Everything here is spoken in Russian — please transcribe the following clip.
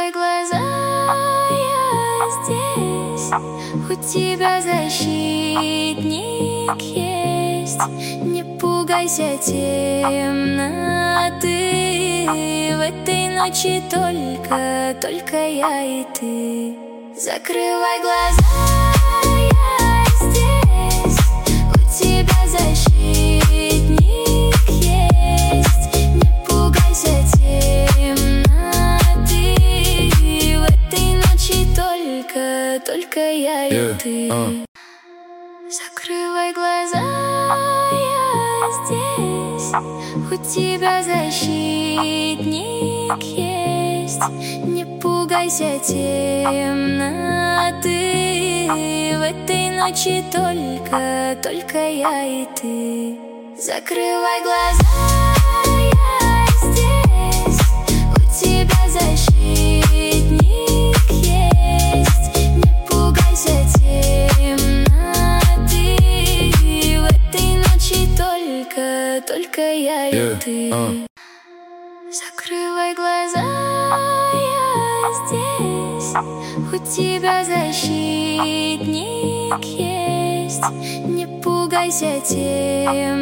Закрывай глаза, я здесь. У тебя защитник есть. Не пугайся темноты. В этой ночи только я и ты. Закрывай глаза, я здесь. У тебя защитник есть. Не пугайся темноты. В этой ночи только я и ты. Закрывай глаза, я здесь. У тебя защитник есть. Не пугайся темноты. В этой ночи только я и ты. Закрывай глаза, я здесь. У тебя защитник есть. Не пугайся темноты. В этой ночи только я и ты. Закрывай глаза, я здесь. У тебя защитник есть. Не пугайся темноты.